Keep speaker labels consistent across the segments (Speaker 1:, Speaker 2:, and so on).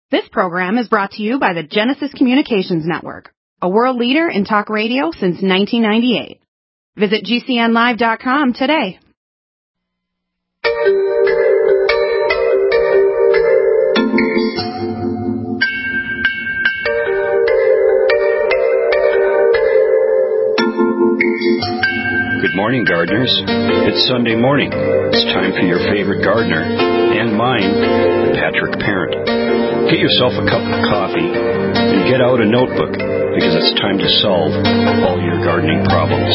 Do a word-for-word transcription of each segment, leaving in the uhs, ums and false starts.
Speaker 1: This program is brought to you by the Genesis Communications Network, a world leader in talk radio since nineteen ninety-eight. Visit G C N live dot com today.
Speaker 2: Good morning, gardeners. It's Sunday morning. It's time for your favorite gardener, and mine, Patrick Parent. Get yourself a cup of coffee and get out a notebook, because it's time to solve all your gardening problems.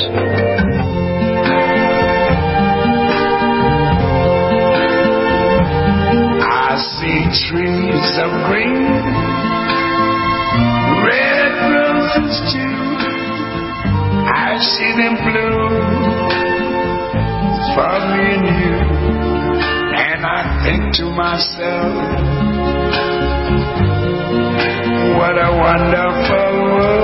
Speaker 3: I see trees of green, red roses too. I see them bloom for me and you, and I think to myself, what a wonderful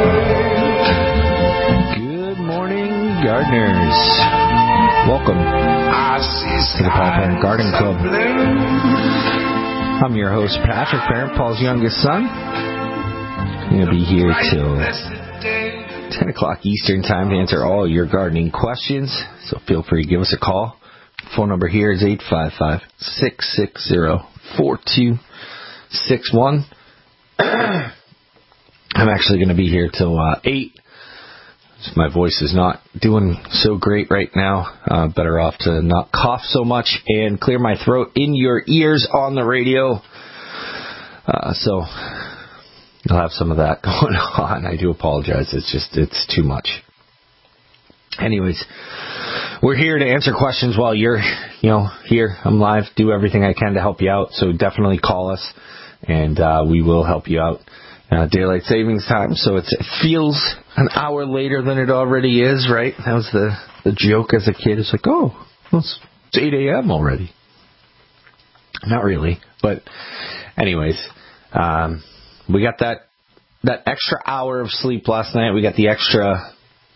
Speaker 3: world.
Speaker 4: Good morning, gardeners. Welcome
Speaker 3: I see
Speaker 4: to the Paul Parent Garden Club.
Speaker 3: blue.
Speaker 4: I'm your host, Patrick Parent, Paul's youngest son. I'm going to be here till ten o'clock Eastern time to answer all your gardening questions, so feel free to give us a call. Phone number here is eight five five, six six zero, four two six one. I'm actually going to be here till uh, eight. My voice is not doing so great right now. Uh, better off to not cough so much and clear my throat in your ears on the radio. Uh, so I'll have some of that going on. I do apologize. It's just, it's too much. Anyways, we're here to answer questions while you're, you know, here. I'm live. Do everything I can to help you out. So definitely call us, and uh, we will help you out. Uh, daylight savings time, so it's, it feels an hour later than it already is, right? That was the, the joke as a kid. It's like, oh, well, it's, it's eight a.m. already. Not really, but anyways, um, we got that that extra hour of sleep last night. We got the extra,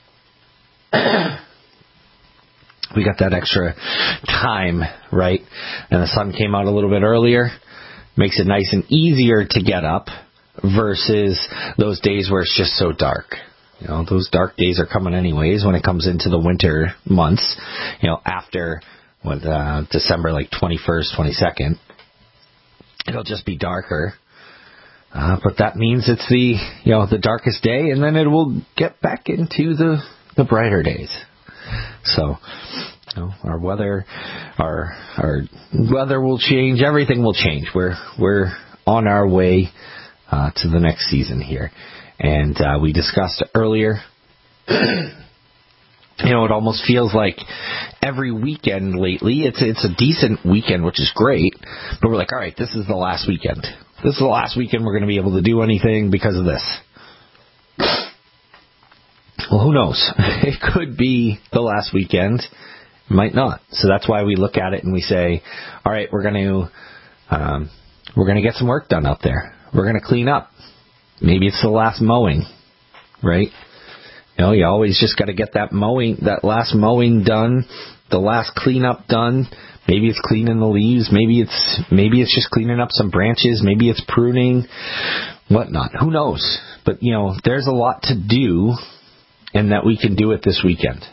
Speaker 4: we got that extra time, right? And the sun came out a little bit earlier. Makes it nice and easier to get up versus those days where it's just so dark. You know, those dark days are coming anyways when it comes into the winter months. You know, after what uh, December, like twenty-first, twenty-second, it'll just be darker. Uh, but that means it's the, you know, the darkest day, and then it will get back into the, the brighter days. So, you know, our weather, our, our weather will change. Everything will change. We're, we're on our way, uh, to the next season here. And, uh, we discussed earlier, you know, it almost feels like every weekend lately, it's, it's a decent weekend, which is great, but we're like, all right, this is the last weekend. This is the last weekend we're going to be able to do anything because of this. Well, who knows? It could be the last weekend. It might not. So that's why we look at it and we say, all right, we're going to um, we're going to get some work done out there. We're going to clean up. Maybe it's the last mowing, right? You know, you always just got to get that mowing, that last mowing done, the last cleanup done. Maybe it's cleaning the leaves. Maybe it's maybe it's just cleaning up some branches. Maybe it's pruning, whatnot. Who knows? But, you know, there's a lot to do, and that we can do it this weekend.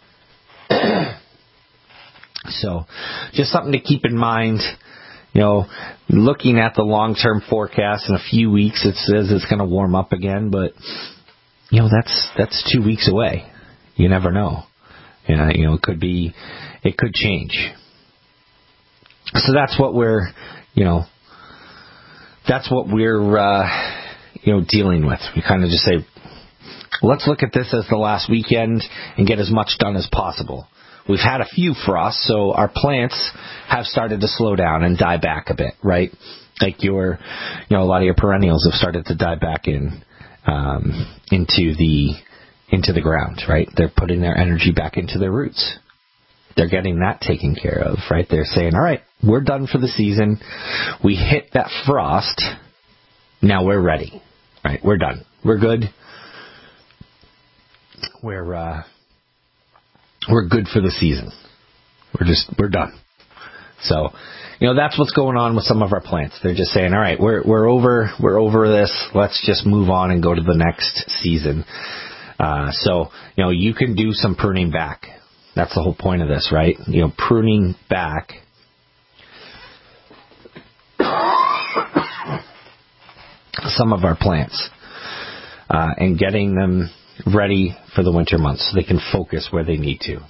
Speaker 4: So, just something to keep in mind. You know, looking at the long-term forecast, in a few weeks it says it's going to warm up again, but, you know, that's that's two weeks away. You never know. You know, you know, it could be, it could change. So that's what we're, you know, that's what we're, uh, you know, dealing with. We kind of just say, let's look at this as the last weekend and get as much done as possible. We've had a few frosts, so our plants have started to slow down and die back a bit, right? Like your, you know, a lot of your perennials have started to die back in, um, into the, into the ground, right? They're putting their energy back into their roots. They're getting that taken care of, right? They're saying, all right, we're done for the season. We hit that frost. Now we're ready, right? We're done. We're good. We're, uh, we're good for the season. We're just, we're done. So, you know, that's what's going on with some of our plants. They're just saying, all right, we're we're over we're over this. Let's just move on and go to the next season. Uh, so, you know, you can do some pruning back. That's the whole point of this, right? You know, pruning back some of our plants uh, and getting them ready for the winter months so they can focus where they need to.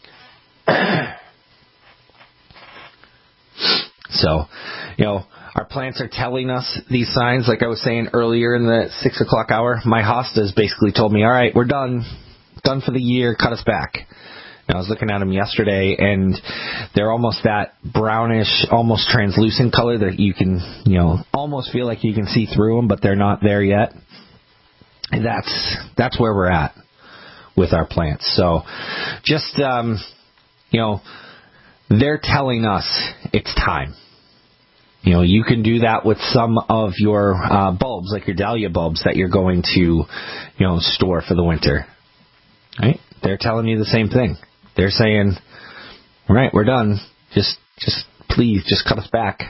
Speaker 4: So, you know, our plants are telling us these signs. Like I was saying earlier in the six o'clock hour, my hostas basically told me, all right, we're done. Done for the year. Cut us back. And I was looking at them yesterday, and they're almost that brownish, almost translucent color that you can, you know, almost feel like you can see through them, but they're not there yet. And that's, that's where we're at with our plants. So just, um, you know, they're telling us it's time. You know, you can do that with some of your uh, bulbs, like your dahlia bulbs that you're going to, you know, store for the winter. Right? They're telling you the same thing. They're saying, all right, we're done. Just, just please, just cut us back.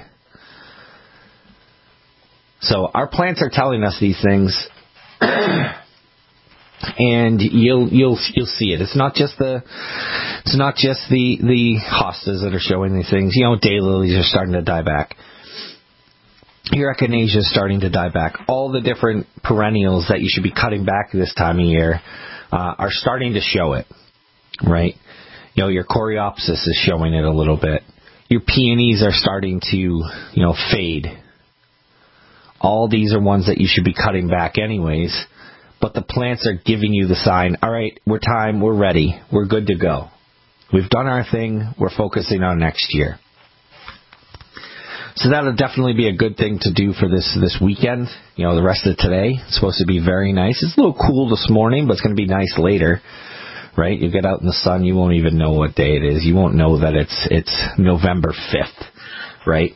Speaker 4: So our plants are telling us these things, and you'll you'll you'll see it. It's not just the it's not just the the hostas that are showing these things. You know, daylilies are starting to die back. Your echinacea is starting to die back. All the different perennials that you should be cutting back this time of year uh, are starting to show it, right? You know, your coreopsis is showing it a little bit. Your peonies are starting to, you know, fade. All these are ones that you should be cutting back anyways, but the plants are giving you the sign, all right, we're time, we're ready, we're good to go. We've done our thing, we're focusing on next year. So that'll definitely be a good thing to do for this this weekend. You know, the rest of today. It's supposed to be very nice. It's a little cool this morning, but it's going to be nice later, right? You get out in the sun, you won't even know what day it is. You won't know that it's it's November fifth, right?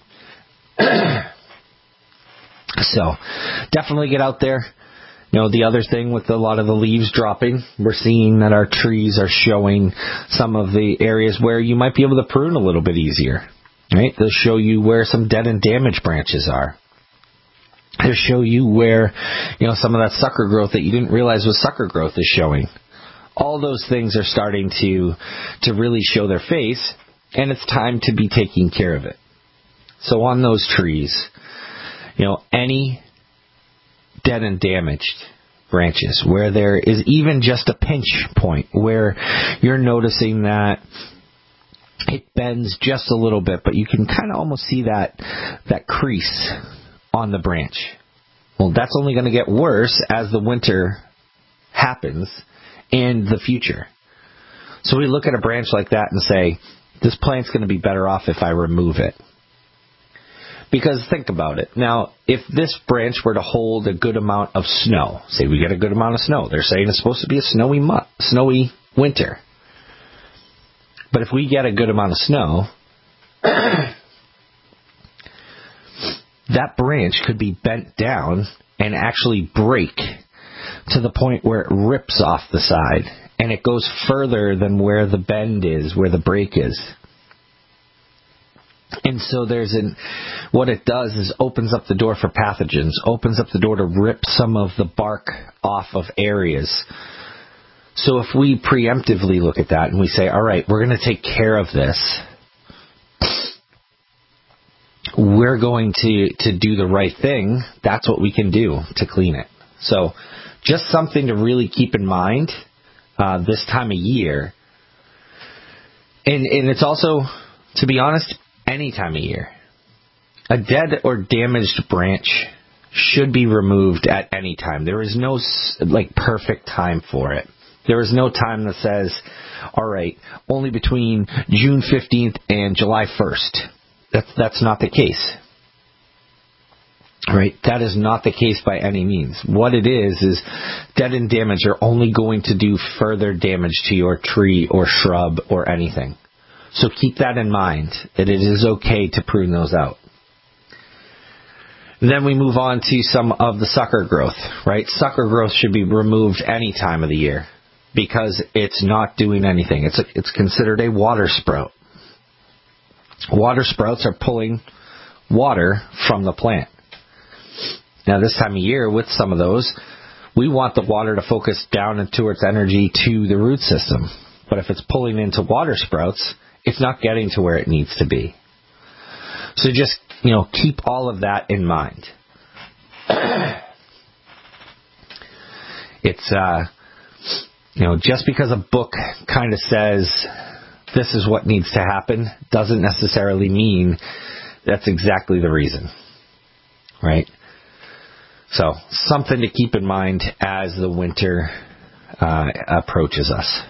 Speaker 4: So definitely get out there. You know, the other thing with a lot of the leaves dropping, we're seeing that our trees are showing some of the areas where you might be able to prune a little bit easier. Right? They'll show you where some dead and damaged branches are. They'll show you where, you know, some of that sucker growth that you didn't realize was sucker growth is showing. All those things are starting to to really show their face, and it's time to be taking care of it. So on those trees, you know, any dead and damaged branches where there is even just a pinch point where you're noticing that it bends just a little bit, but you can kind of almost see that that crease on the branch. Well, that's only going to get worse as the winter happens in the future. So we look at a branch like that and say, this plant's going to be better off if I remove it. Because think about it. Now, if this branch were to hold a good amount of snow, say we get a good amount of snow, they're saying it's supposed to be a snowy mu- snowy winter. But if we get a good amount of snow, that branch could be bent down and actually break to the point where it rips off the side. And it goes further than where the bend is, where the break is. And so there's an, what it does is opens up the door for pathogens, opens up the door to rip some of the bark off of areas. So if we preemptively look at that and we say, all right, we're going to take care of this, we're going to, to do the right thing, that's what we can do to clean it. So just something to really keep in mind uh, this time of year. And, and it's also, to be honest, any time of year. A dead or damaged branch should be removed at any time. There is no like perfect time for it. There is no time that says, all right, only between June fifteenth and July first. That's, that's not the case. Right? That is not the case by any means. What it is, is dead and damaged are only going to do further damage to your tree or shrub or anything. So keep that in mind, that it is okay to prune those out. Then we move on to some of the sucker growth, right? Sucker growth should be removed any time of the year, because it's not doing anything. It's a, it's considered a water sprout. water sprouts are pulling water from the plant. Now, this time of year, with some of those, we want the water to focus down into its energy to the root system. But if it's pulling into water sprouts, it's not getting to where it needs to be. So just, you know, keep all of that in mind. It's, uh, you know, just because a book kind of says this is what needs to happen doesn't necessarily mean that's exactly the reason, right? So, something to keep in mind as the winter uh, approaches us.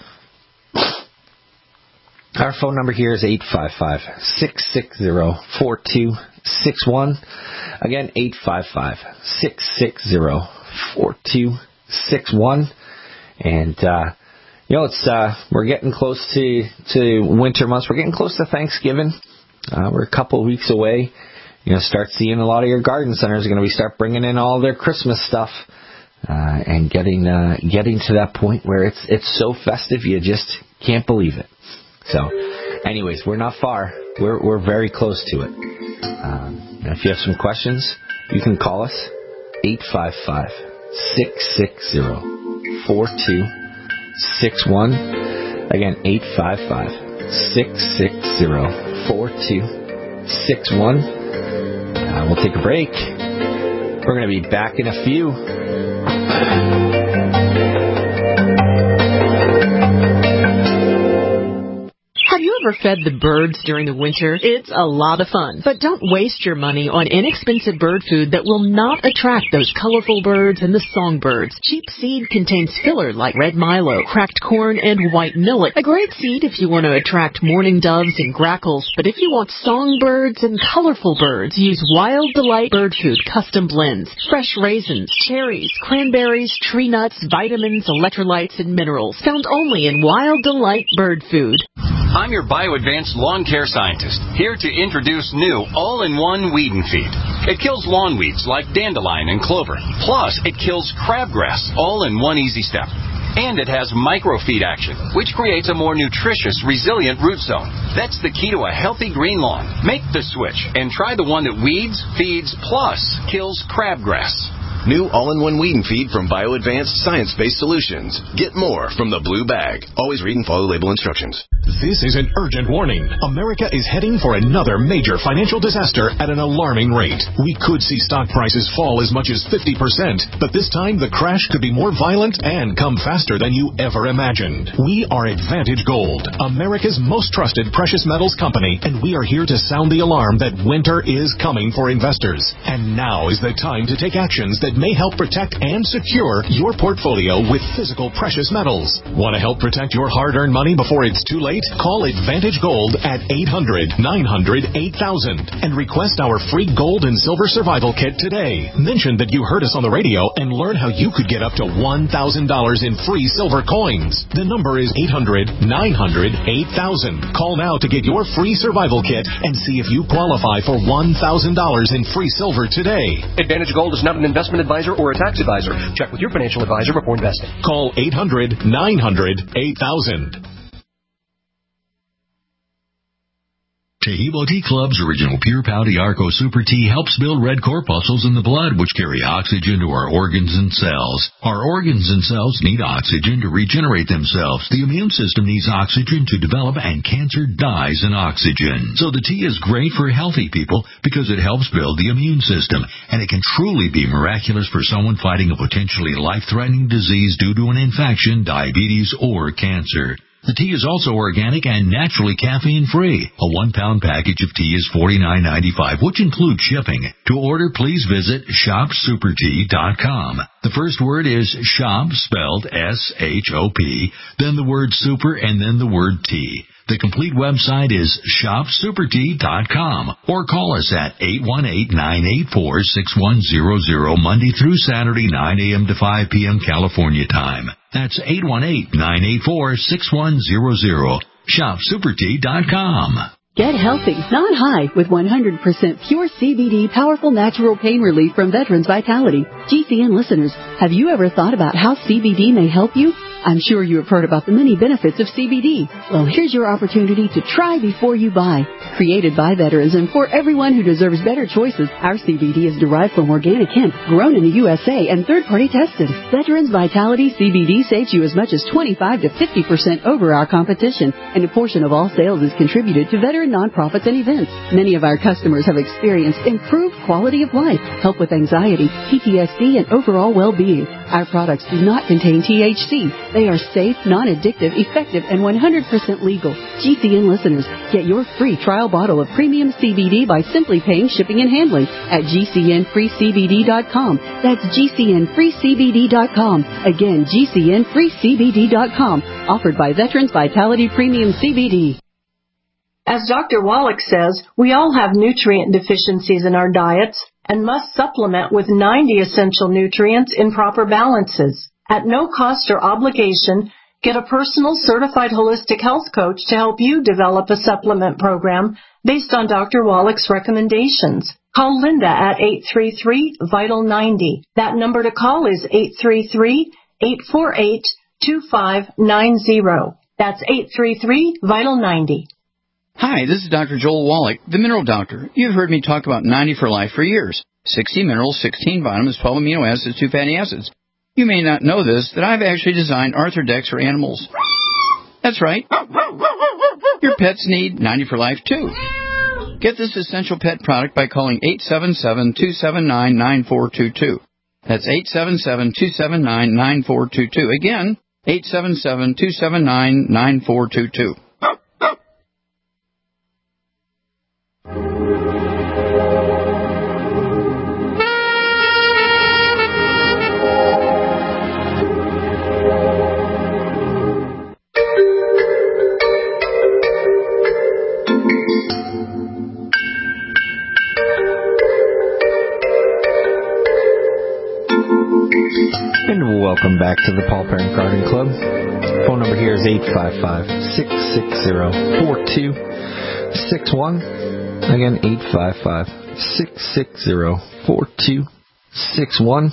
Speaker 4: Our phone number here is eight five five, six six zero, four two six one. Again, eight five five, six six zero, four two six one. And, uh, you know, it's uh, we're getting close to, to winter months. We're getting close to Thanksgiving. Uh, we're a couple of weeks away. You're going to start seeing a lot of your garden centers are going to be start bringing in all their Christmas stuff uh, and getting uh, getting to that point where it's it's so festive you just can't believe it. So, anyways, we're not far. We're we're very close to it. Um, if you have some questions, you can call us eight five five, six six zero, four two six one. Again, eight five five, six six zero, four two six one. Uh, we'll take a break. We're going to be back in a few.
Speaker 5: Have you ever fed the birds during the winter? It's a lot of fun. But don't waste your money on inexpensive bird food that will not attract those colorful birds and the songbirds. Cheap seed contains filler like red milo, cracked corn, and white millet. A great seed if you want to attract mourning doves and grackles. But if you want songbirds and colorful birds, use Wild Delight Bird Food Custom Blends. Fresh raisins, cherries, cranberries, tree nuts, vitamins, electrolytes, and minerals. Found only in Wild Delight Bird Food.
Speaker 6: I'm your BioAdvanced lawn care scientist, here to introduce new all-in-one weed and feed. It kills lawn weeds like dandelion and clover. Plus, it kills crabgrass, all in one easy step. And it has microfeed action, which creates a more nutritious, resilient root zone. That's the key to a healthy green lawn. Make the switch and try the one that weeds, feeds, plus kills crabgrass.
Speaker 7: New all-in-one weed and feed from BioAdvanced Science-Based Solutions. Get more from the blue bag. Always read and follow label instructions.
Speaker 8: This is an urgent warning. America is heading for another major financial disaster at an alarming rate. We could see stock prices fall as much as fifty percent, but this time the crash could be more violent and come faster than you ever imagined. We are Advantage Gold, America's most trusted precious metals company, and we are here to sound the alarm that winter is coming for investors. And now is the time to take actions that may help protect and secure your portfolio with physical precious metals. Want to help protect your hard-earned money before it's too late? Call Advantage Gold at eight hundred, nine hundred, eight thousand and request our free gold and silver survival kit today. Mention that you heard us on the radio and learn how you could get up to one thousand dollars in free silver coins. The number is eight hundred, nine hundred, eight thousand. Call now to get your free survival kit and see if you qualify for one thousand dollars in free silver today.
Speaker 9: Advantage Gold is not an investment advisor or a tax advisor. Check with your financial advisor before investing.
Speaker 8: Call eight hundred, nine hundred, eight thousand.
Speaker 10: Taheebo Tea Club's original Pure Pau Arco Super Tea helps build red corpuscles in the blood, which carry oxygen to our organs and cells. Our organs and cells need oxygen to regenerate themselves. The immune system needs oxygen to develop, and cancer dies in oxygen. So the tea is great for healthy people because it helps build the immune system, and it can truly be miraculous for someone fighting a potentially life-threatening disease due to an infection, diabetes, or cancer. The tea is also organic and naturally caffeine-free. A one-pound package of tea is forty-nine ninety-five, which includes shipping. To order, please visit shop super tea dot com. The first word is shop, spelled S H O P, then the word super, and then the word tea. The complete website is shop super tea dot com, or call us at eight one eight, nine eight four, six one zero zero Monday through Saturday, nine a.m. to five p.m. California time. That's eight one eight, nine eight four, six one zero zero. shop super tea dot com.
Speaker 11: Get healthy, not high, with one hundred percent pure C B D powerful natural pain relief from Veterans Vitality. G C N listeners, have you ever thought about how C B D may help you? I'm sure you have heard about the many benefits of C B D. Well, here's your opportunity to try before you buy. Created by veterans and for everyone who deserves better choices, our C B D is derived from organic hemp, grown in the U S A and third-party tested. Veterans Vitality C B D saves you as much as twenty-five to fifty percent over our competition, and a portion of all sales is contributed to veteran nonprofits and events. Many of our customers have experienced improved quality of life, help with anxiety, P T S D, and overall well-being. Our products do not contain T H C. They are safe, non-addictive, effective, and one hundred percent legal. G C N listeners, get your free trial bottle of premium C B D by simply paying shipping and handling at G C N free C B D dot com. That's G C N free C B D dot com. Again, G C N free C B D dot com. Offered by Veterans Vitality Premium C B D.
Speaker 12: As Doctor Wallach says, we all have nutrient deficiencies in our diets and must supplement with ninety essential nutrients in proper balances. At no cost or obligation, get a personal certified holistic health coach to help you develop a supplement program based on Doctor Wallach's recommendations. Call Linda at eight three three, vital ninety. That number to call is eight three three, eight four eight, two five nine zero. That's eight three three, vital ninety.
Speaker 13: Hi, this is Doctor Joel Wallach, the Mineral Doctor. You've heard me talk about ninety for Life for years. sixty minerals, sixteen vitamins, twelve amino acids, two fatty acids. You may not know this, that I've actually designed Arthrodex for animals. That's right. Your pets need ninety for Life, too. Get this essential pet product by calling eight seven seven, two seven nine, nine four two two. That's eight seven seven, two seven nine, nine four two two. Again, eight seven seven, two seven nine, nine four two two.
Speaker 4: And welcome back to the Paul Parent Garden Club. Phone number here is eight five five, six six zero, four two six one. Again, eight five five, six six zero, four two six one.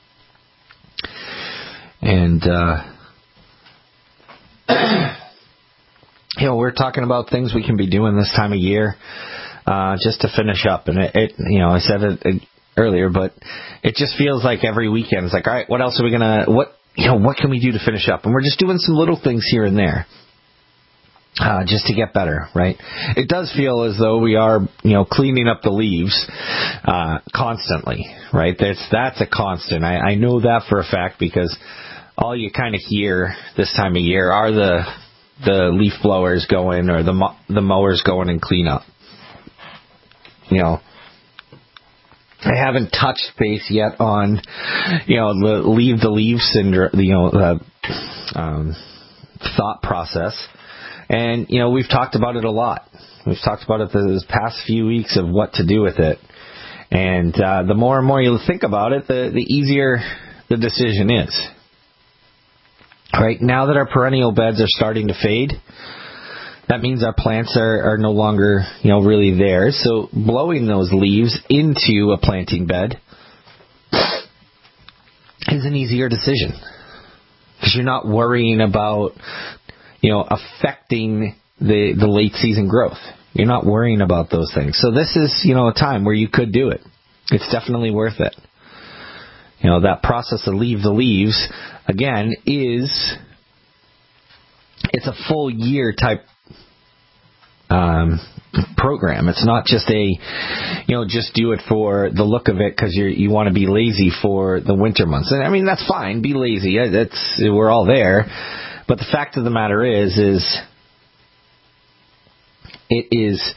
Speaker 4: And, uh, you know, we're talking about things we can be doing this time of year, uh, just to finish up. And it, it you know, I said it, it earlier, but it just feels like every weekend it's like, all right, what else are we gonna what you know what can we do to finish up? And we're just doing some little things here and there, uh, just to get better, right? It does feel as though we are, you know, cleaning up the leaves uh, constantly, right? That's that's a constant. I, I know that for a fact because all you kind of hear this time of year are the the leaf blowers going or the mo- the mowers going and clean up, you know. I haven't touched base yet on, you know, the leave the leaves and, you know, the um, thought process. And, you know, we've talked about it a lot. We've talked about it this past few weeks of what to do with it. And uh, the more and more you think about it, the, the easier the decision is. Right now that our perennial beds are starting to fade, that means our plants are, are no longer, you know, really there. So blowing those leaves into a planting bed is an easier decision because you're not worrying about, you know, affecting the, the late season growth. You're not worrying about those things. So this is, you know, a time where you could do it. It's definitely worth it. You know, that process of leave the leaves, again, is, it's a full year type Um, program. It's not just a, you know, just do it for the look of it because you you want to be lazy for the winter months. And I mean, that's fine. Be lazy. That's, we're all there. But the fact of the matter is, is it is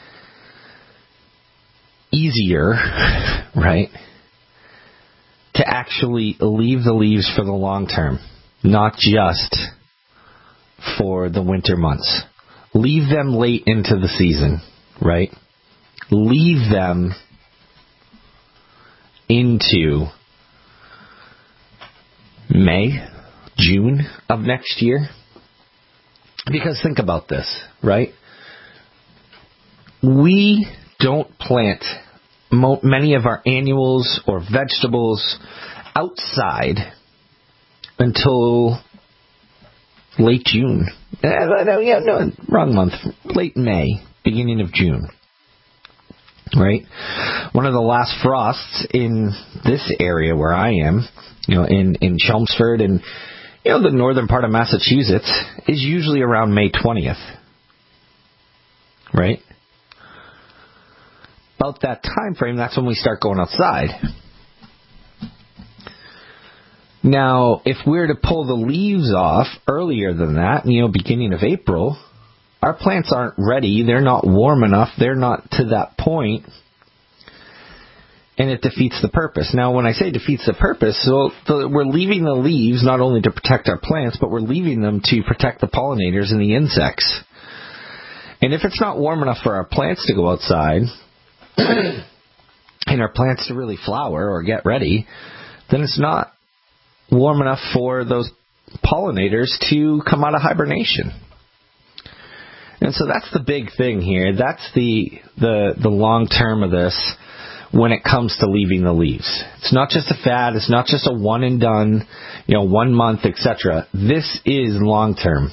Speaker 4: easier, right, to actually leave the leaves for the long term, not just for the winter months. Leave them late into the season, right? Leave them into May, June of next year. Because think about this, right? We don't plant mo- many of our annuals or vegetables outside until late June. Uh, no, yeah, no, wrong month. Late May, beginning of June. Right? One of the last frosts in this area where I am, you know, in, in Chelmsford and, you know, the northern part of Massachusetts, is usually around May twentieth. Right? About that time frame, that's when we start going outside. Now, if we're to pull the leaves off earlier than that, you know, beginning of April, our plants aren't ready. They're not warm enough. They're not to that point. And it defeats the purpose. Now, when I say defeats the purpose, so the, we're leaving the leaves not only to protect our plants, but we're leaving them to protect the pollinators and the insects. And if it's not warm enough for our plants to go outside, and our plants to really flower or get ready, then it's not warm enough for those pollinators to come out of hibernation. And so that's the big thing here. That's the the the long term of this when it comes to leaving the leaves. It's not just a fad. It's not just a one and done, you know, one month, et cetera. This is long term.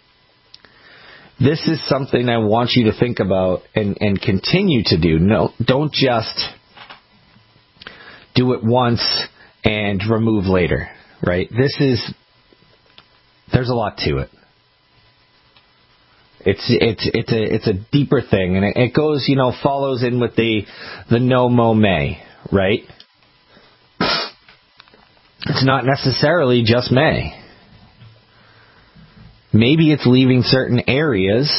Speaker 4: This is something I want you to think about and, and continue to do. No, don't just do it once and remove later, right? This is, there's a lot to it. It's it's it's a it's a deeper thing, and it, it goes, you know, follows in with the the no mow May, right? It's not necessarily just May. Maybe it's leaving certain areas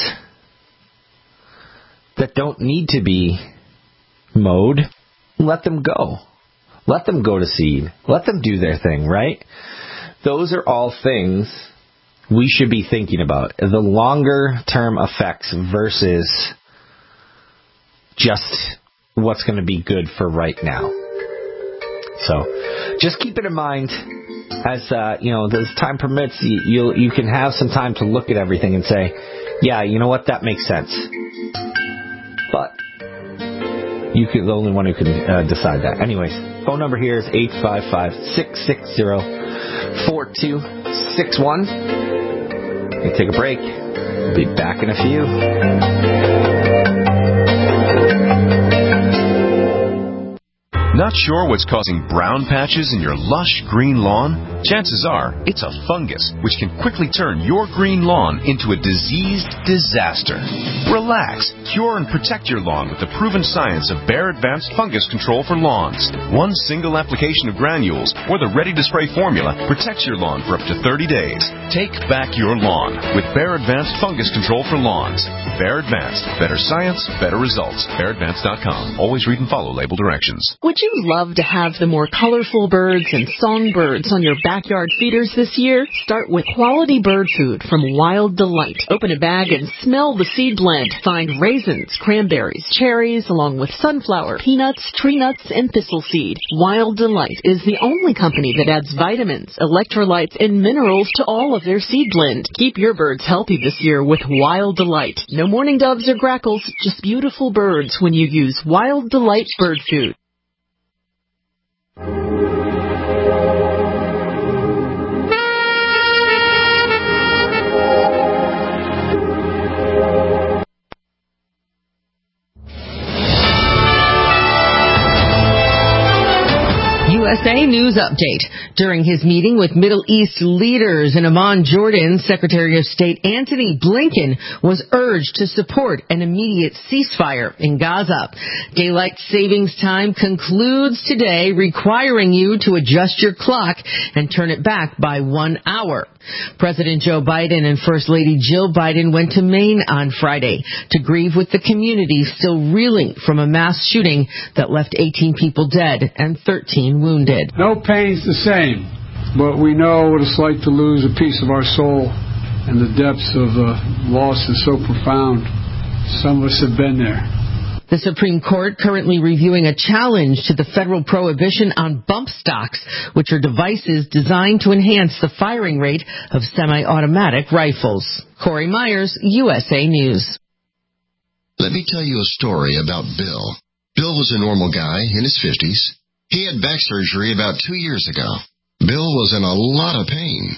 Speaker 4: that don't need to be mowed. Let them go. Let them go to seed. Let them do their thing, right? Those are all things we should be thinking about. The longer term effects versus just what's going to be good for right now. So just keep it in mind as, uh, you know, as time permits, you, you'll, you can have some time to look at everything and say, yeah, you know what, that makes sense. But you can, the only one who can uh, decide that. Anyways, phone number here is eight five five, six six zero, four two six one. We'll take a break. We'll be back in a few.
Speaker 14: Not sure what's causing brown patches in your lush green lawn? Chances are it's a fungus, which can quickly turn your green lawn into a diseased disaster. Relax, cure and protect your lawn with the proven science of Bayer Advanced Fungus Control for Lawns. One single application of granules or the ready-to-spray formula protects your lawn for up to thirty days. Take back your lawn with Bayer Advanced Fungus Control for Lawns. Bayer Advanced. Better science, better results. Bayer Advanced dot com. Always read and follow label directions.
Speaker 5: Would you love to have the more colorful birds and songbirds on your backyard feeders this year? Start with quality bird food from Wild Delight. Open a bag and smell the seed blend. Find raisins, cranberries, cherries, along with sunflower, peanuts, tree nuts, and thistle seed. Wild Delight is the only company that adds vitamins, electrolytes, and minerals to all of their seed blend. Keep your birds healthy this year with Wild Delight. No mourning doves or grackles, just beautiful birds when you use Wild Delight bird food.
Speaker 15: U S A News Update. During his meeting with Middle East leaders in Amman, Jordan, Secretary of State Antony Blinken was urged to support an immediate ceasefire in Gaza. Daylight savings time concludes today, requiring you to adjust your clock and turn it back by one hour. President Joe Biden and First Lady Jill Biden went to Maine on Friday to grieve with the community still reeling from a mass shooting that left eighteen people dead and thirteen wounded.
Speaker 16: No pain's the same, but we know what it's like to lose a piece of our soul, and the depths of the loss is so profound. Some of us have been there.
Speaker 15: The Supreme Court currently reviewing a challenge to the federal prohibition on bump stocks, which are devices designed to enhance the firing rate of semi-automatic rifles. Corey Myers, U S A News.
Speaker 17: Let me tell you a story about Bill. Bill was a normal guy in his fifties. He had back surgery about two years ago. Bill was in a lot of pain.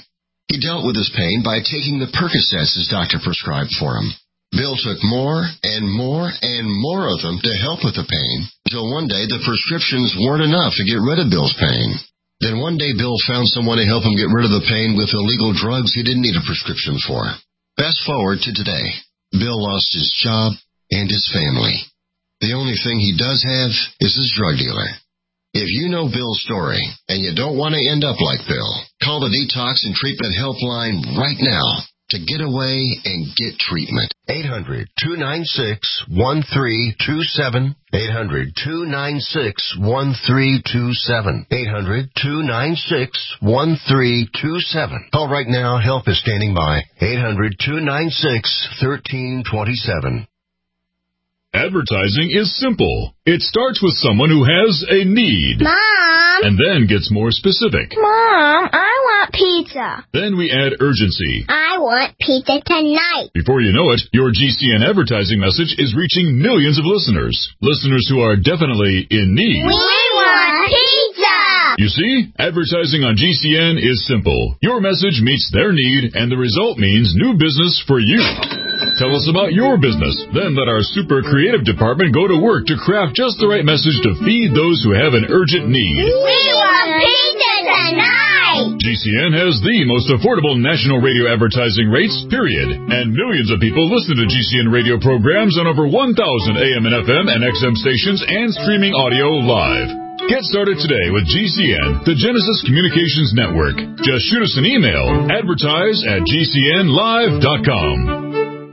Speaker 17: He dealt with his pain by taking the Percocets his doctor prescribed for him. Bill took more and more and more of them to help with the pain, until one day the prescriptions weren't enough to get rid of Bill's pain. Then one day Bill found someone to help him get rid of the pain with illegal drugs he didn't need a prescription for. Fast forward to today. Bill lost his job and his family. The only thing he does have is his drug dealer. If you know Bill's story and you don't want to end up like Bill, call the Detox and Treatment Helpline right now to get away and get treatment.
Speaker 18: eight hundred, two nine six, one three two seven. eight hundred, two nine six, one three two seven. eight hundred, two nine six, one three two seven. Call right now. Help is standing by. eight hundred, two nine six, one three two seven.
Speaker 19: Advertising is simple. It starts with someone who has a need.
Speaker 20: Mom!
Speaker 19: And then gets more specific.
Speaker 20: Mom, I want pizza.
Speaker 19: Then we add urgency.
Speaker 20: I want pizza tonight.
Speaker 19: Before you know it, your G C N advertising message is reaching millions of listeners. Listeners who are definitely in need.
Speaker 20: We want pizza!
Speaker 19: You see, advertising on G C N is simple. Your message meets their need, and the result means new business for you. Tell us about your business. Then let our super creative department go to work to craft just the right message to feed those who have an urgent need.
Speaker 20: We want pizza tonight!
Speaker 19: G C N has the most affordable national radio advertising rates, period. And millions of people listen to G C N radio programs on over one thousand A M and F M and X M stations and streaming audio live. Get started today with G C N, the Genesis Communications Network. Just shoot us an email, advertise at G C N live dot com.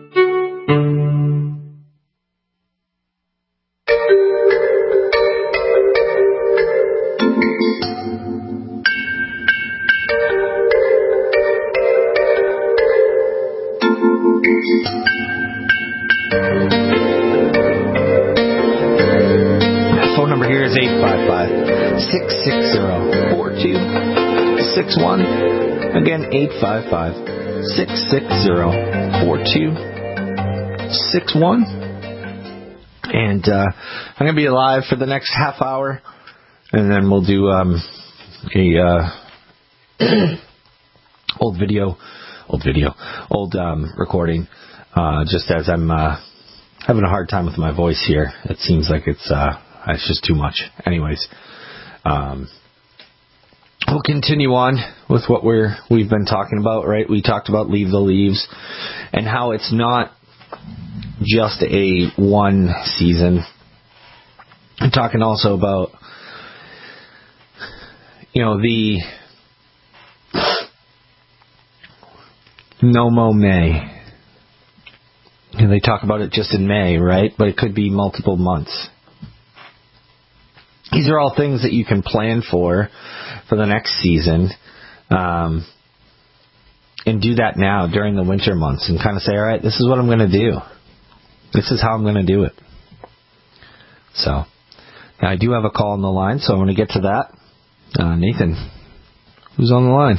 Speaker 4: six six zero, four two six one. Again, eight five five, six six zero, four two six one. And uh, I'm going to be live for the next half hour, and then we'll do um, a uh, old video, old video, old um, recording, uh, just as I'm uh, having a hard time with my voice here. It seems like it's uh, it's just too much. Anyways. Um, we'll continue on with what we're, we've been talking about, right? We talked about Leave the Leaves and how it's not just a one season. I'm talking also about, you know, the No Mo May. You know, they talk about it just in May, right? But it could be multiple months. These are all things that you can plan for for the next season, um, and do that now during the winter months and kind of say, all right, this is what I'm going to do. This is how I'm going to do it. So, now I do have a call on the line, so I want to get to that. Uh, Nathan, who's on the line?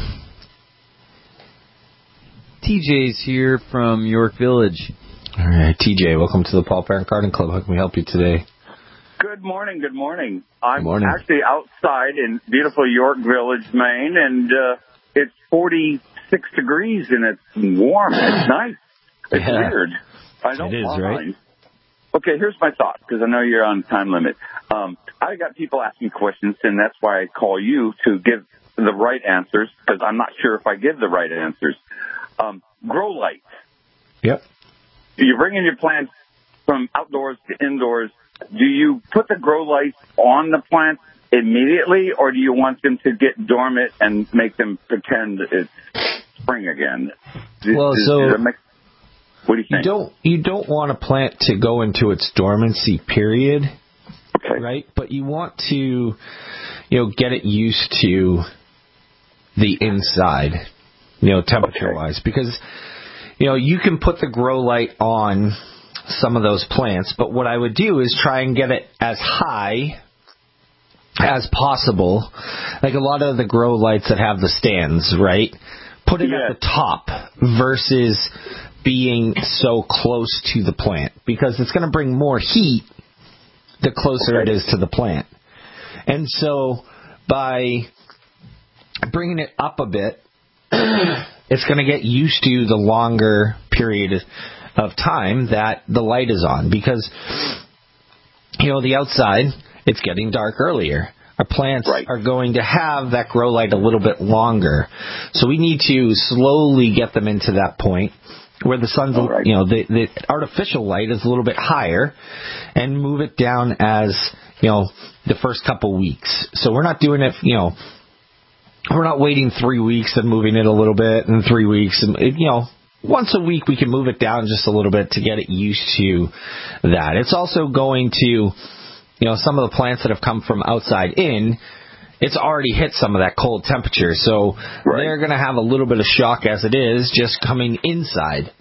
Speaker 21: T J's here from York Village.
Speaker 4: All right, T J, welcome to the Paul Parent Garden Club. How can we help you today?
Speaker 22: Good morning, good morning. I'm
Speaker 4: good morning.
Speaker 22: actually outside in beautiful York Village, Maine, and uh, it's forty-six degrees and it's warm. It's nice. It's
Speaker 4: yeah.
Speaker 22: weird. I don't
Speaker 4: it is,
Speaker 22: mind.
Speaker 4: Right?
Speaker 22: Okay, here's my thought, because I know you're on time limit. Um, I got people asking questions, and that's why I call you to give the right answers, because I'm not sure if I give the right answers. Um, grow lights.
Speaker 4: Yep.
Speaker 22: You bring in your plants from outdoors to indoors. Do you put the grow lights on the plants immediately, or do you want them to get dormant and make them pretend it's spring again?
Speaker 4: Well,
Speaker 22: does,
Speaker 4: so
Speaker 22: does make, what do you think?
Speaker 4: You don't you don't want a plant to go into its dormancy period,
Speaker 22: okay?
Speaker 4: Right, but you want to, you know, get it used to the inside, you know, temperature wise, okay. Because you know you can put the grow light on some of those plants, but what I would do is try and get it as high as possible, like a lot of the grow lights that have the stands, right? Put it yes. at the top versus being so close to the plant, because it's going to bring more heat the closer okay. it is to the plant. And so by bringing it up a bit it's going to get used to the longer period of time that the light is on because, you know, the outside, it's getting dark earlier. Our plants right. are going to have that grow light a little bit longer. So we need to slowly get them into that point where the sun's, right. you know, the, the artificial light is a little bit higher and move it down as, you know, the first couple weeks. So we're not doing it, you know, we're not waiting three weeks and moving it a little bit and three weeks. And, you know, once a week we can move it down just a little bit to get it used to that. It's also going to, you know, some of the plants that have come from outside in, it's already hit some of that cold temperature. So right. they're going to have a little bit of shock as it is just coming inside.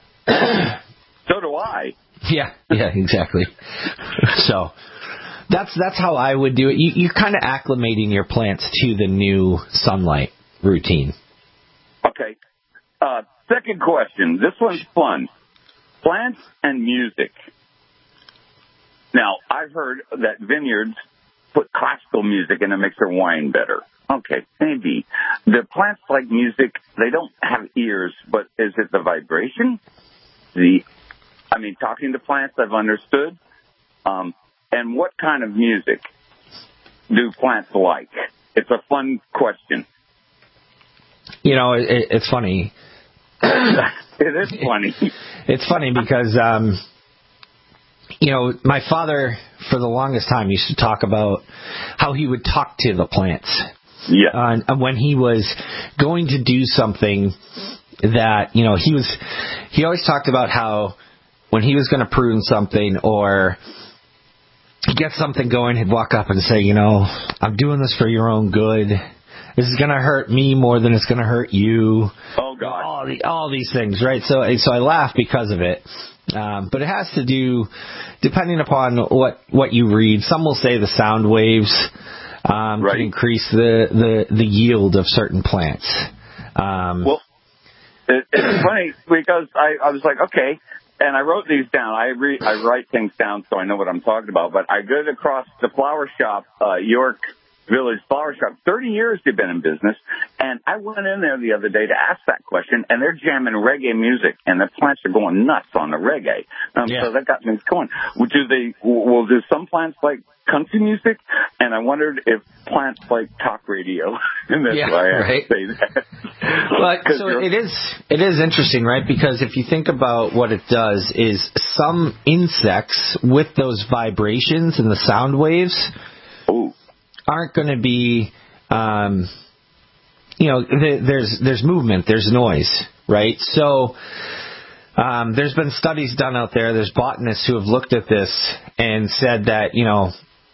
Speaker 22: So do I.
Speaker 4: Yeah, yeah, exactly. So that's that's how I would do it. You, you're kind of acclimating your plants to the new sunlight routine.
Speaker 22: Okay. Uh, second question. This one's fun. Plants and music. Now, I've heard that vineyards put classical music in and makes their wine better. Okay, maybe. The plants like music, they don't have ears, but is it the vibration? The, I mean, talking to plants, I've understood. Um, and what kind of music do plants like? It's a fun question.
Speaker 4: You know, it, it's funny.
Speaker 22: It is funny.
Speaker 4: It's funny because... Um, You know, my father, for the longest time, used to talk about how he would talk to the plants.
Speaker 22: Yeah.
Speaker 4: Uh, and when he was going to do something that, you know, he was, he always talked about how when he was going to prune something or get something going, he'd walk up and say, you know, I'm doing this for your own good. This is going to hurt me more than it's going to hurt you.
Speaker 22: Oh, God.
Speaker 4: All, the, all these things, right? So, so I laugh because of it. Um, but it has to do, depending upon what, what you read, some will say the sound waves um,
Speaker 22: right.
Speaker 4: can increase the, the, the yield of certain plants. Um,
Speaker 22: well, it, it's funny because I, I was like, okay, and I wrote these down. I re, I write things down so I know what I'm talking about. But I go across the flower shop, uh, York Village Flower Shop. thirty years they've been in business, and I went in there the other day to ask that question, and they're jamming reggae music, and the plants are going nuts on the reggae. Um, yeah. So that got me going. Do they? Well, do some plants like country music? And I wondered if plants like talk radio, and that's
Speaker 4: yeah,
Speaker 22: why I
Speaker 4: right.
Speaker 22: say that.
Speaker 4: But so it is. It is interesting, right? Because if you think about what it does, is some insects with those vibrations and the sound waves.
Speaker 22: Ooh.
Speaker 4: Aren't going to be, um, you know, th- there's there's movement, there's noise, right? So um, there's been studies done out there. There's botanists who have looked at this and said that, you know,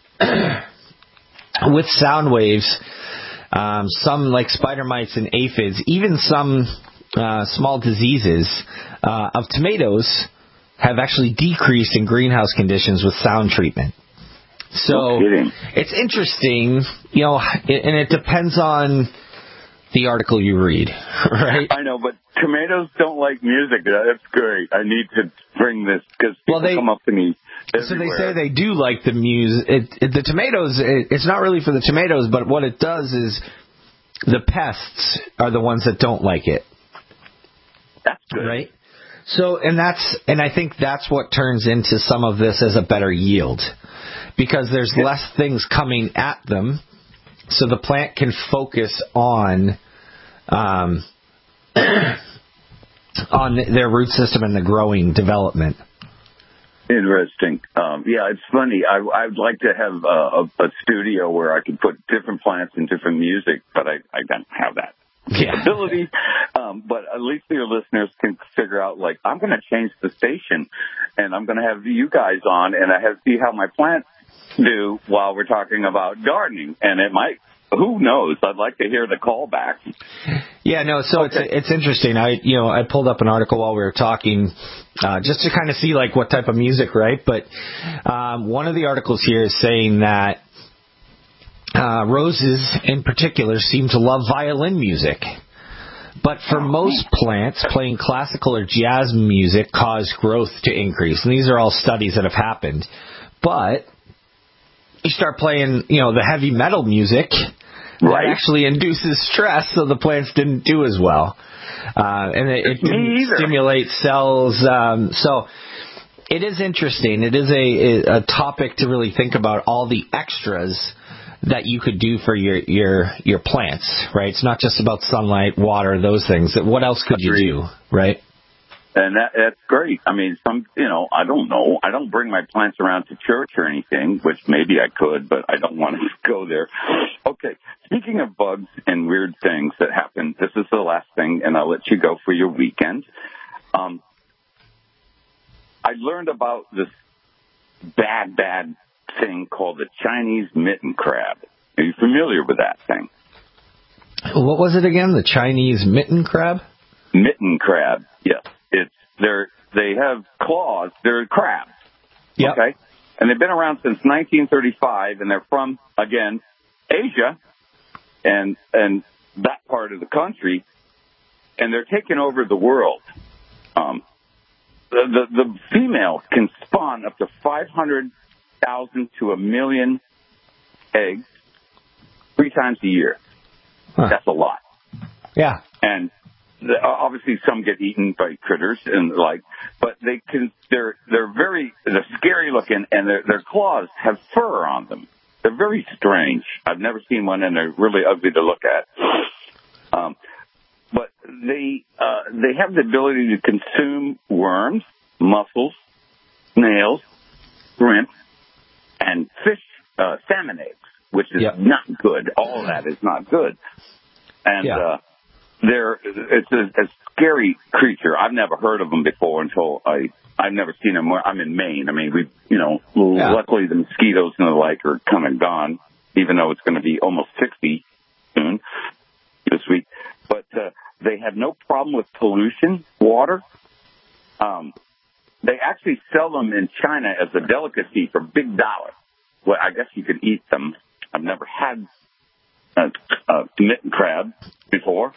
Speaker 4: with sound waves, um, some like spider mites and aphids, even some uh, small diseases uh, of tomatoes have actually decreased in greenhouse conditions with sound treatment. So
Speaker 22: no
Speaker 4: it's interesting, you know, and it depends on the article you read, right?
Speaker 22: I know, but tomatoes don't like music. That's great. I need to bring this because people
Speaker 4: well, they,
Speaker 22: come up to me everywhere.
Speaker 4: So they say they do like the music. It, it, the tomatoes, it, it's not really for the tomatoes, but what it does is the pests are the ones that don't like it.
Speaker 22: That's good.
Speaker 4: Right? So, and that's, and I think that's what turns into some of this as a better yield. Because there's less things coming at them, so the plant can focus on um, on their root system and the growing development.
Speaker 22: Interesting. Um, yeah, it's funny. I, I'd like to have a, a, a studio where I could put different plants and different music, but I, I don't have that
Speaker 4: yeah.
Speaker 22: ability. Um, but at least your listeners can figure out, like, I'm going to change the station, and I'm going to have you guys on, and I have see how my plants do while we're talking about gardening, and it might, who knows, I'd like to hear the callback.
Speaker 4: Yeah, no, so okay. it's it's interesting. I you know I pulled up an article while we were talking uh, just to kind of see like what type of music, right? But um, one of the articles here is saying that uh, roses in particular seem to love violin music. But for most plants, playing classical or jazz music cause growth to increase. And these are all studies that have happened. But you start playing, you know, the heavy metal music,
Speaker 22: Right.
Speaker 4: That actually induces stress, so the plants didn't do as well. Uh, and it, it didn't stimulate cells. Um, so it is interesting. It is a, a topic to really think about, all the extras that you could do for your, your, your plants, right? It's not just about sunlight, water, those things. What else could you do, right?
Speaker 22: And that, that's great. I mean, some, you know, I don't know. I don't bring my plants around to church or anything, which maybe I could, but I don't want to go there. Okay. Speaking of bugs and weird things that happen, this is the last thing, and I'll let you go for your weekend. Um, I learned about this bad, bad thing called the Chinese mitten crab. Are you familiar with that thing?
Speaker 4: What was it again? The Chinese mitten crab?
Speaker 22: Mitten crab, yes. It's they're they have claws. They're crabs.
Speaker 4: Yep.
Speaker 22: Okay, and they've been around since nineteen thirty-five, and they're from again Asia, and and that part of the country, and they're taking over the world. Um, the the, the female can spawn up to five hundred thousand to a million eggs three times a year.
Speaker 4: Huh.
Speaker 22: That's a lot.
Speaker 4: Yeah,
Speaker 22: and. The, obviously, some get eaten by critters and the like, but they can. They're they're very they're scary looking, and their their claws have fur on them. They're very strange. I've never seen one, and they're really ugly to look at. Um, but they uh, they have the ability to consume worms, mussels, snails, shrimp, and fish, uh, salmon eggs, which is
Speaker 4: yep.
Speaker 22: not good. All of that is not good, and.
Speaker 4: Yeah.
Speaker 22: Uh, They're, it's a, a scary creature. I've never heard of them before until I, I've never seen them. I'm in Maine. I mean, we, you know, yeah. luckily the mosquitoes and the like are kind of gone, even though it's going to be almost sixty soon this week. But, uh, they have no problem with pollution, water. Um, they actually sell them in China as a delicacy for big dollar. Well, I guess you could eat them. I've never had a, a mitten crab before.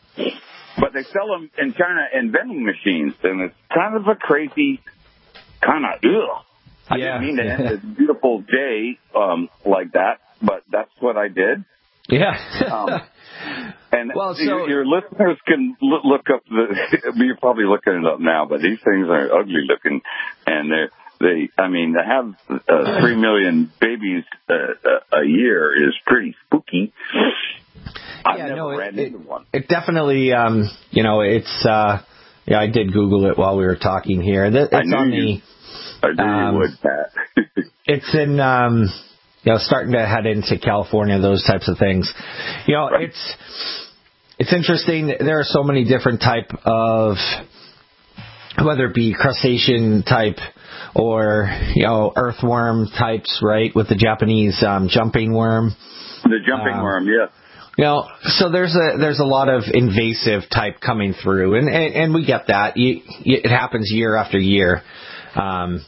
Speaker 22: But they sell them in China in vending machines, and it's kind of a crazy, kind of, ugh. I
Speaker 4: yeah.
Speaker 22: didn't mean to end a beautiful day um, like that, but that's what I did.
Speaker 4: Yeah.
Speaker 22: um, and
Speaker 4: well, so,
Speaker 22: your, your listeners can look, look up the, you're probably looking it up now, but these things are ugly looking, and they're, they, I mean, to have uh, three million babies uh, a year is pretty spooky. I've
Speaker 4: yeah,
Speaker 22: never
Speaker 4: no,
Speaker 22: ran
Speaker 4: it,
Speaker 22: into one.
Speaker 4: It definitely, um, you know, it's, uh, yeah, I did Google it while we were talking here. It's
Speaker 22: I knew
Speaker 4: on the,
Speaker 22: you, I knew
Speaker 4: um,
Speaker 22: you would, Pat.
Speaker 4: It's in, um, you know, starting to head into California, those types of things. You know, right. it's, it's interesting. There are so many different type of, whether it be crustacean type or, you know, earthworm types, right, with the Japanese um, jumping worm.
Speaker 22: The jumping um, worm, yes.
Speaker 4: You know, so there's a there's a lot of invasive type coming through, and and, and we get that. You, it happens year after year, um,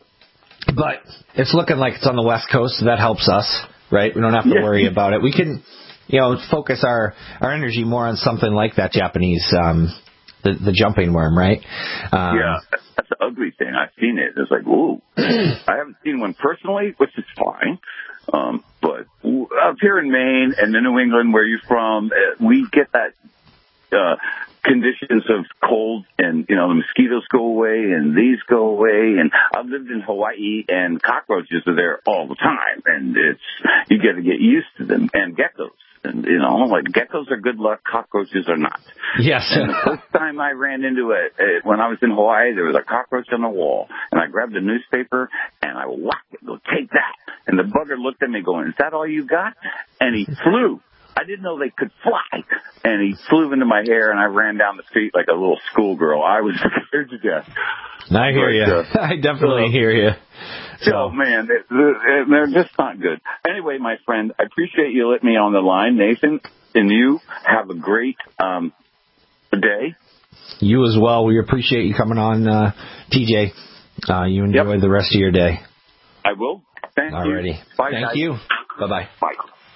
Speaker 4: but it's looking like it's on the West Coast, so that helps us, right? We don't have to yeah. worry about it. We can, you know, focus our, our energy more on something like that Japanese, um, the the jumping worm, right? Um,
Speaker 22: yeah, that's an ugly thing. I've seen it. It's like, ooh, I haven't seen one personally, which is fine. Um, but up here in Maine and in New England, where you're from, we get that uh, conditions of cold, and you know the mosquitoes go away and these go away. And I've lived in Hawaii, and cockroaches are there all the time, and it's you got to get used to them. And geckos, and you know, like geckos are good luck, cockroaches are not.
Speaker 4: Yes.
Speaker 22: And the first time I ran into it, it when I was in Hawaii, there was a cockroach on the wall, and I grabbed a newspaper and I whacked it. Go take that. And the bugger looked at me going, "Is that all you got?" And he flew. I didn't know they could fly. And he flew into my hair, and I ran down the street like a little schoolgirl. I was scared to death.
Speaker 4: I hear you. Uh, I definitely uh, hear you.
Speaker 22: So, oh, man, it, it, they're just not good. Anyway, my friend, I appreciate you letting me on the line. Nathan, and you have a great um, day.
Speaker 4: You as well. We appreciate you coming on, uh, T J. Uh, you enjoy yep. the rest of your day.
Speaker 22: I will. Thank
Speaker 4: Alrighty.
Speaker 22: you. Bye,
Speaker 4: Thank
Speaker 22: guys.
Speaker 4: you. Bye-bye.
Speaker 22: Bye.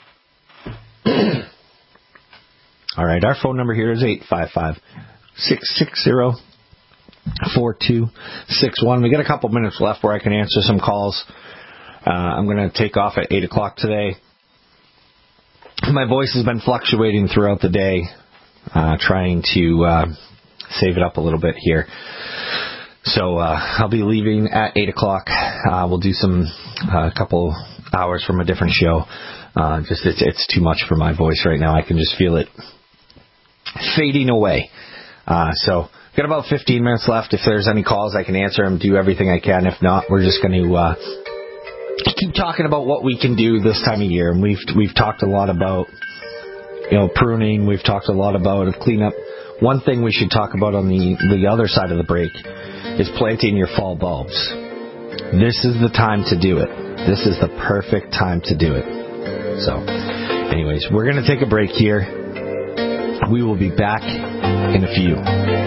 Speaker 4: All right, our phone number here is eight five five, six six zero, four two six one. We got a couple minutes left where I can answer some calls. Uh, I'm going to take off at eight o'clock today. my voice has been fluctuating throughout the day, uh, trying to uh, save it up a little bit here. So uh, I'll be leaving at eight o'clock. Uh, we'll do some a uh, couple hours from a different show. Uh, just it's, it's too much for my voice right now. I can just feel it fading away. Uh, so got about fifteen minutes left. If there's any calls, I can answer them, do everything I can. If not, we're just going to uh, keep talking about what we can do this time of year. And we've we've talked a lot about, you know, pruning. We've talked a lot about cleanup. One thing we should talk about on the, the other side of the break is planting your fall bulbs. This is the time to do it. This is the perfect time to do it. So, anyways, we're going to take a break here. We will be back in a few.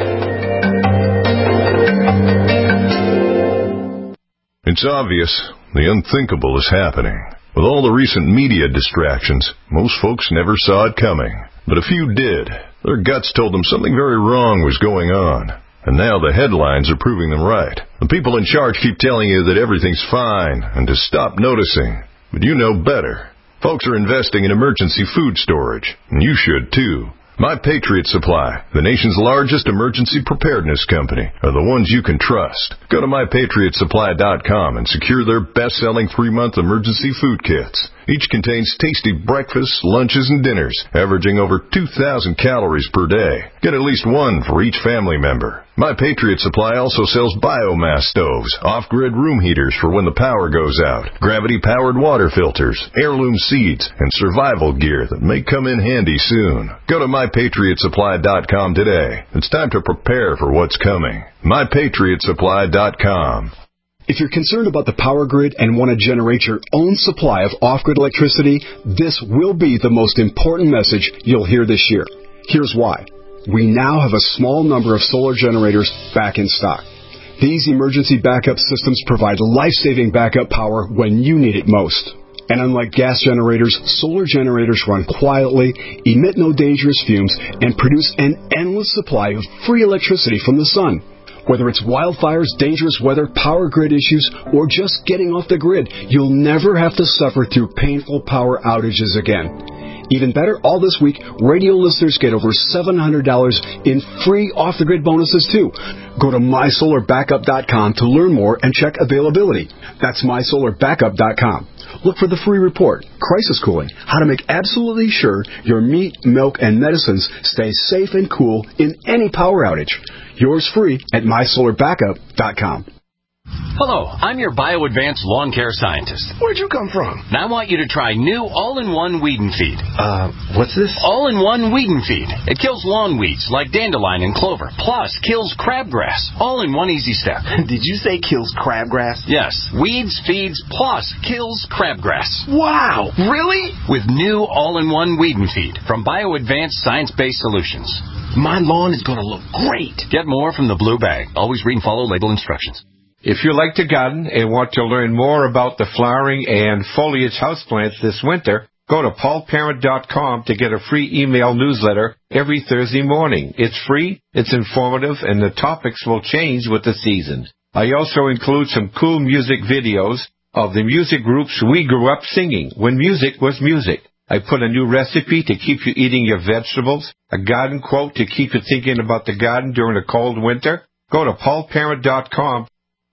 Speaker 1: It's obvious the unthinkable is happening. With all the recent media distractions, most folks never saw it coming. But a few did. Their guts told them something very wrong was going on. And now the headlines are proving them right. The people in charge keep telling you that everything's fine and to stop noticing. But you know better. Folks are investing in emergency food storage, and you should too. My Patriot Supply, the nation's largest emergency preparedness company, are the ones you can trust. Go to my patriot supply dot com and secure their best-selling three-month emergency food kits. Each contains tasty breakfasts, lunches, and dinners, averaging over two thousand calories per day. Get at least one for each family member. My Patriot Supply also sells biomass stoves, off-grid room heaters for when the power goes out, gravity-powered water filters, heirloom seeds, and survival gear that may come in handy soon. Go to my patriot supply dot com today. It's time to prepare for what's coming. my patriot supply dot com.
Speaker 2: If you're concerned about the power grid and want to generate your own supply of off-grid electricity, this will be the most important message you'll hear this year. Here's why. We now have a small number of solar generators back in stock. These emergency backup systems provide life-saving backup power when you need it most. And unlike gas generators, solar generators run quietly, emit no dangerous fumes, and produce an endless supply of free electricity from the sun. Whether it's wildfires, dangerous weather, power grid issues, or just getting off the grid, you'll never have to suffer through painful power outages again. Even better, all this week, radio listeners get over seven hundred dollars in free off-the-grid bonuses, too. Go to my solar backup dot com to learn more and check availability. That's my solar backup dot com. Look for the free report, Crisis Cooling, how to make absolutely sure your meat, milk, and medicines stay safe and cool in any power outage. Yours free at my solar backup dot com.
Speaker 6: Hello, I'm your BioAdvanced lawn care scientist.
Speaker 18: Where'd you come from?
Speaker 6: Now I want you to try new all-in-one weed and feed.
Speaker 18: Uh, what's this?
Speaker 6: All-in-one weed and feed. It kills lawn weeds like dandelion and clover, plus kills crabgrass, all in one easy step.
Speaker 18: Did you say kills crabgrass?
Speaker 6: Yes, weeds, feeds, plus kills crabgrass.
Speaker 18: Wow, really?
Speaker 6: With new all-in-one weed and feed from BioAdvanced science-based solutions.
Speaker 18: My lawn is going to look great.
Speaker 6: Get more from the blue bag. Always read and follow label instructions.
Speaker 23: If you like to garden and want to learn more about the flowering and foliage houseplants this winter, go to paul parent dot com to get a free email newsletter every Thursday morning. It's free, it's informative, and the topics will change with the season. I also include some cool music videos of the music groups we grew up singing when music was music. I put a new recipe to keep you eating your vegetables, a garden quote to keep you thinking about the garden during a cold winter. Go to paul parent dot com.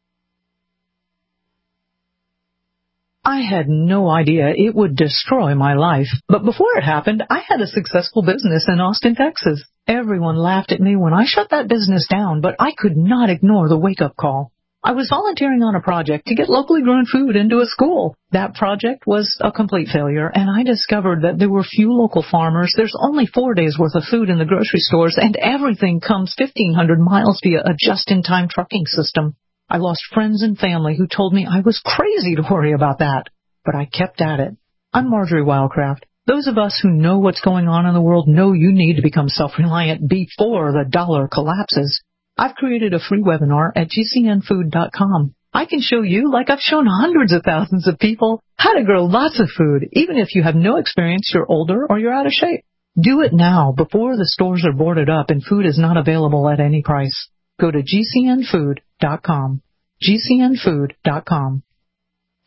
Speaker 24: I had no idea it would destroy my life. But before it happened, I had a successful business in Austin, Texas. Everyone laughed at me when I shut that business down, but I could not ignore the wake-up call. I was volunteering on a project to get locally grown food into a school. That project was a complete failure, and I discovered that there were few local farmers. There's only four days' worth of food in the grocery stores, and everything comes fifteen hundred miles via a just-in-time trucking system. I lost friends and family who told me I was crazy to worry about that, but I kept at it. I'm Marjorie Wildcraft. Those of us who know what's going on in the world know you need to become self-reliant before the dollar collapses. I've created a free webinar at g c n food dot com. I can show you, like I've shown hundreds of thousands of people, how to grow lots of food, even if you have no experience, you're older, or you're out of shape. Do it now, before the stores are boarded up and food is not available at any price. Go to g c n food dot com. g c n food dot com.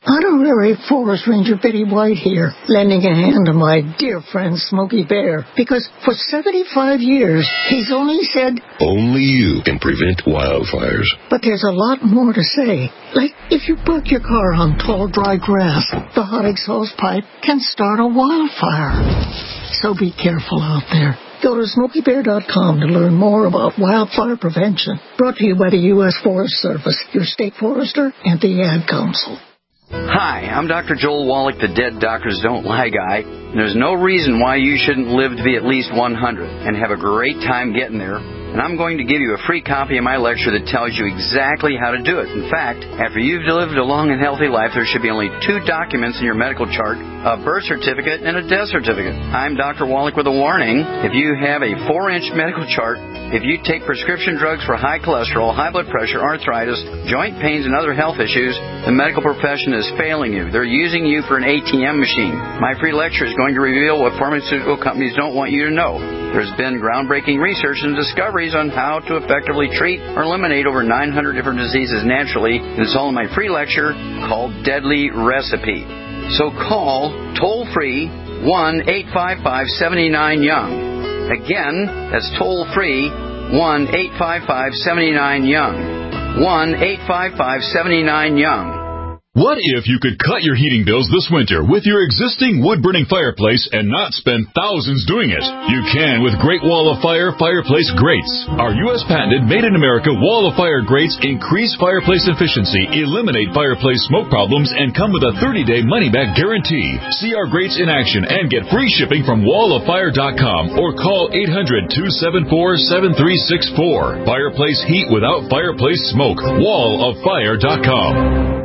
Speaker 3: Honorary Forest Ranger Betty White here, lending a hand to my dear friend Smokey Bear, because for seventy-five years, he's only said,
Speaker 7: only you can prevent wildfires.
Speaker 3: But there's a lot more to say. Like, if you park your car on tall, dry grass, the hot exhaust pipe can start a wildfire. So be careful out there. Go to smokey bear dot com to learn more about wildfire prevention. Brought to you by the U S Forest Service, your state forester, and the Ad Council.
Speaker 13: Hi, I'm Doctor Joel Wallach, the Dead Doctors Don't Lie guy. There's no reason why you shouldn't live to be at least one hundred and have a great time getting there. And I'm going to give you a free copy of my lecture that tells you exactly how to do it. In fact, after you've lived a long and healthy life, there should be only two documents in your medical chart, a birth certificate and a death certificate. I'm Doctor Wallach with a warning. If you have a four-inch medical chart, if you take prescription drugs for high cholesterol, high blood pressure, arthritis, joint pains, and other health issues, the medical profession is failing you. They're using you for an A T M machine. My free lecture is going to reveal what pharmaceutical companies don't want you to know. There's been groundbreaking research and discoveries on how to effectively treat or eliminate over nine hundred different diseases naturally. It's all in my free lecture called Deadly Recipe. So call toll-free one eight five five, seven nine, young. Again, that's toll-free one eight five five, seven nine, young. one eight five five, seven nine, young.
Speaker 19: What if you could cut your heating bills this winter with your existing wood-burning fireplace and not spend thousands doing it? You can with Great Wall of Fire Fireplace Grates. Our U S patented made-in-America Wall of Fire grates increase fireplace efficiency, eliminate fireplace smoke problems, and come with a thirty-day money-back guarantee. See our grates in action and get free shipping from wall of fire dot com or call eight hundred, two seven four, seven three six four. Fireplace heat without fireplace smoke. wall of fire dot com.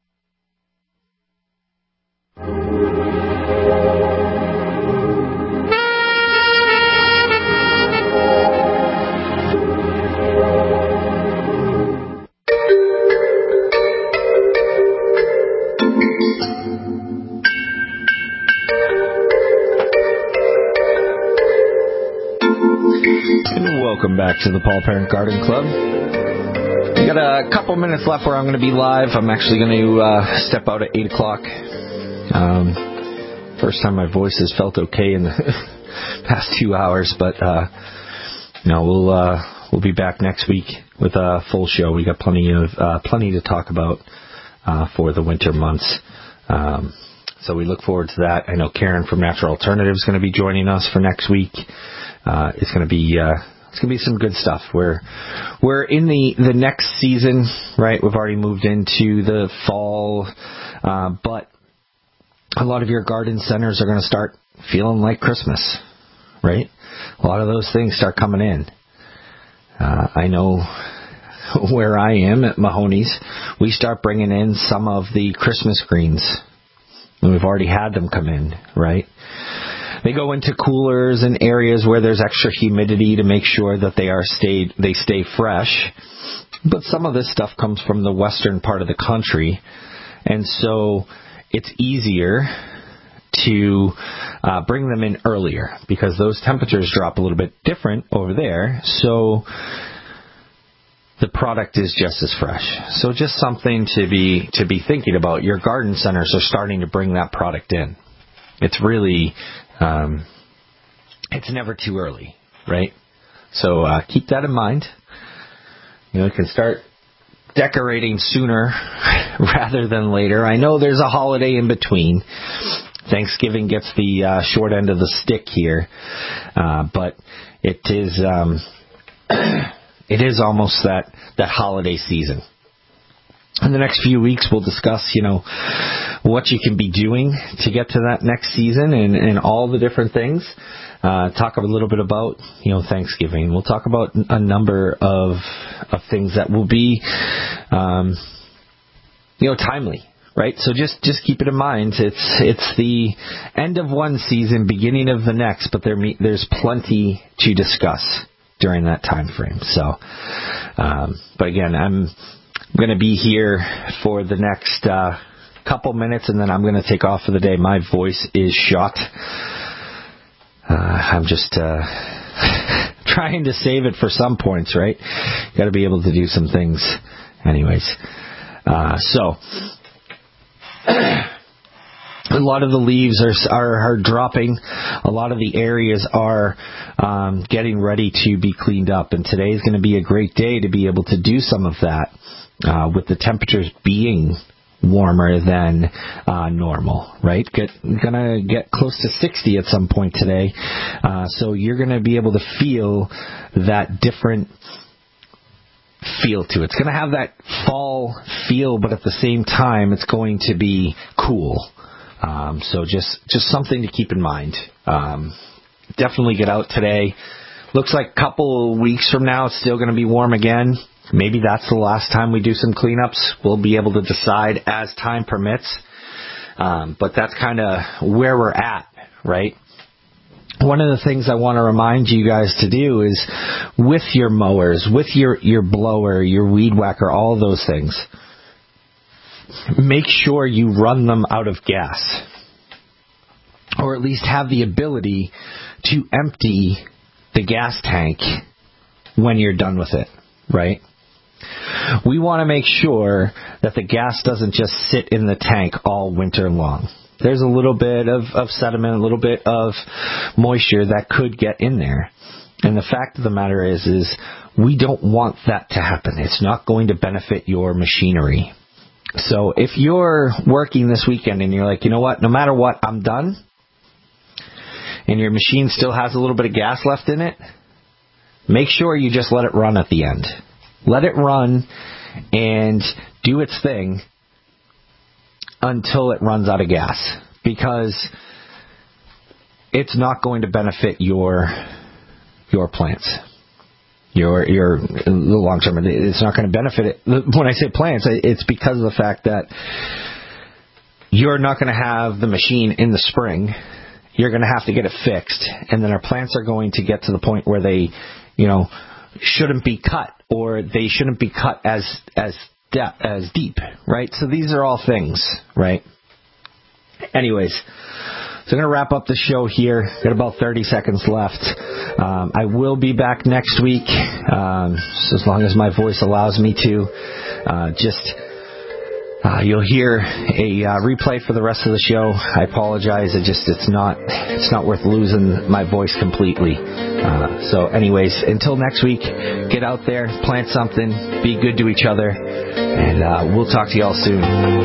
Speaker 4: Welcome back to the Paul Parent Garden Club. We got a couple minutes left where I'm going to be live. I'm actually going to uh, step out at eight o'clock. Um, first time my voice has felt okay in the past two hours, but uh, no, we'll uh, we'll be back next week with a full show. We got plenty of uh, plenty to talk about uh, for the winter months. Um, so we look forward to that. I know Karen from Natural Alternative is going to be joining us for next week. Uh, it's going to be uh, it's going to be some good stuff. We're we're in the, the next season, right? We've already moved into the fall, uh, but a lot of your garden centers are going to start feeling like Christmas, right? A lot of those things start coming in. Uh, I know where I am at Mahoney's, we start bringing in some of the Christmas greens, and we've already had them come in, right? They go into coolers and areas where there's extra humidity to make sure that they are stayed they stay fresh. But some of this stuff comes from the western part of the country, and so it's easier to uh, bring them in earlier because those temperatures drop a little bit different over there. So the product is just as fresh. So just something to be to be thinking about. Your garden centers are starting to bring that product in. It's really Um, it's never too early, right? So uh, keep that in mind. You know, you can start decorating sooner rather than later. I know there's a holiday in between. Thanksgiving gets the uh, short end of the stick here, uh, but it is um, it is almost that that holiday season. In the next few weeks, we'll discuss, you know, what you can be doing to get to that next season and, and all the different things. Uh, talk a little bit about, you know, Thanksgiving. We'll talk about a number of of things that will be, um, you know, timely, right? So just, just keep it in mind. It's it's the end of one season, beginning of the next, but there there's plenty to discuss during that time frame. So, um, but again, I'm I'm going to be here for the next uh, couple minutes, and then I'm going to take off for the day. My voice is shot. Uh, I'm just uh, trying to save it for some points, right? Got to be able to do some things anyways. Uh, so, a lot of the leaves are, are are dropping. A lot of the areas are um, getting ready to be cleaned up. And today is going to be a great day to be able to do some of that uh, with the temperatures being warmer than uh, normal, right? Get, gonna get close to sixty at some point today. Uh, so you're going to be able to feel that different feel to it. It's going to have that fall feel, but at the same time, it's going to be cool. Um, so just, just something to keep in mind. Um, definitely get out today. Looks like a couple of weeks from now, it's still going to be warm again. Maybe that's the last time we do some cleanups. We'll be able to decide as time permits. Um, but that's kind of where we're at, right? One of the things I want to remind you guys to do is with your mowers, with your, your blower, your weed whacker, all those things, make sure you run them out of gas. Or at least have the ability to empty the gas tank when you're done with it, right? We want to make sure that the gas doesn't just sit in the tank all winter long. There's a little bit of, of sediment, a little bit of moisture that could get in there. And the fact of the matter is, is we don't want that to happen. It's not going to benefit your machinery. So if you're working this weekend and you're like, you know what, no matter what, I'm done, and your machine still has a little bit of gas left in it, make sure you just let it run at the end. Let it run and do its thing until it runs out of gas, because it's not going to benefit your your plants, your your the long term. It's not going to benefit it. When I say plants, it's because of the fact that you're not going to have the machine in the spring. You're going to have to get it fixed, and then our plants are going to get to the point where they, you know, shouldn't be cut, or they shouldn't be cut as as de- as deep, right? So these are all things, right? Anyways, so I'm going to wrap up the show here. Got about thirty seconds left. Um, I will be back next week, um, so as long as my voice allows me to. Uh, just uh, you'll hear a uh, replay for the rest of the show. I apologize. It just it's not it's not worth losing my voice completely. Uh, so anyways, until next week, get out there, plant something, be good to each other, and uh, we'll talk to y'all soon.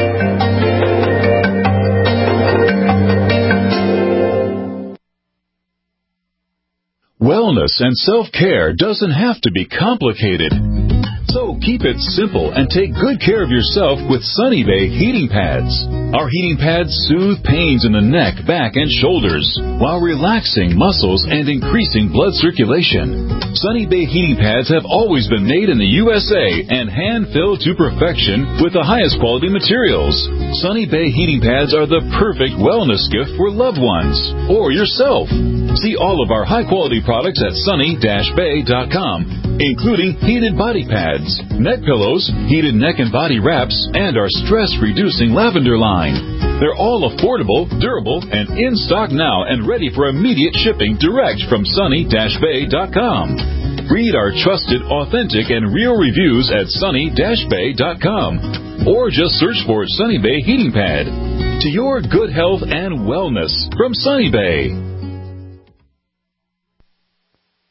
Speaker 19: Wellness and self-care doesn't have to be complicated. So keep it simple and take good care of yourself with Sunny Bay heating pads. Our heating pads soothe pains in the neck, back, and shoulders while relaxing muscles and increasing blood circulation. Sunny Bay heating pads have always been made in the U S A and hand-filled to perfection with the highest quality materials. Sunny Bay heating pads are the perfect wellness gift for loved ones or yourself. See all of our high-quality products at sunny dash bay dot com, including heated body pads, neck pillows, heated neck and body wraps, and our stress-reducing lavender line. They're all affordable, durable, and in stock now and ready for immediate shipping direct from sunny dash bay dot com. Read our trusted, authentic, and real reviews at sunny dash bay dot com, or just search for Sunny Bay Heating Pad. To your good health and wellness from Sunny Bay.